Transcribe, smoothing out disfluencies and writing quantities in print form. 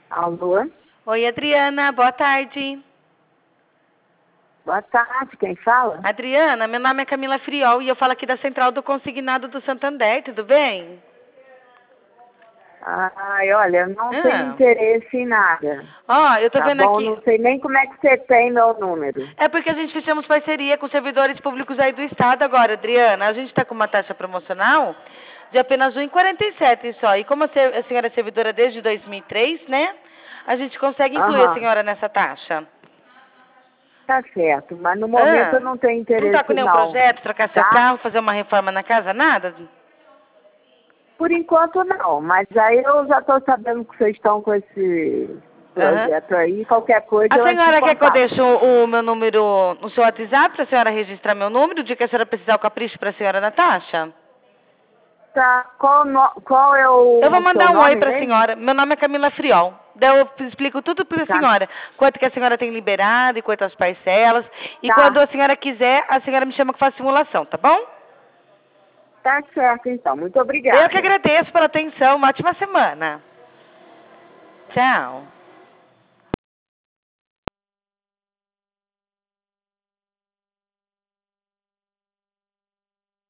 Alô? Oi, Adriana, boa tarde. Boa tarde, quem fala? Adriana, meu nome é Camila Friol e eu falo aqui da Central do Consignado do Santander, tudo bem? Ai, olha, eu não tenho Ah. interesse em nada. Ó, eu tô Tá vendo bom? aqui. Não sei nem como é que você tem meu número. É porque a gente fechamos parceria com servidores públicos aí do estado agora, Adriana. A gente tá com uma taxa promocional de apenas R$ 1,47 só. E como a senhora é servidora desde 2003, né? A gente consegue incluir a Aham, senhora nessa taxa. tá certo. Mas no momento eu Ah, não tenho não tá com interesse nenhum não, projeto, trocar seu tá? carro, fazer uma reforma na casa, nada? Por enquanto não, mas aí eu já estou sabendo que vocês estão com esse Aham. projeto aí. Qualquer coisa A eu entro em senhora quer que eu contato. deixe o meu número no seu WhatsApp para a senhora registrar meu número? O dia que a senhora precisar o capricho para a senhora Natasha? Tá, qual é Eu vou o seu mandar um oi nome para a mesmo? senhora. Meu nome é Camila Friol. Daí eu explico tudo para a Tá, senhora. Quanto que a senhora tem liberado e quantas parcelas. E quando tá, a senhora quiser, a senhora me chama que faz simulação, tá bom? tá certo então. Muito Eu que obrigada. agradeço pela atenção. Uma ótima semana. Tchau.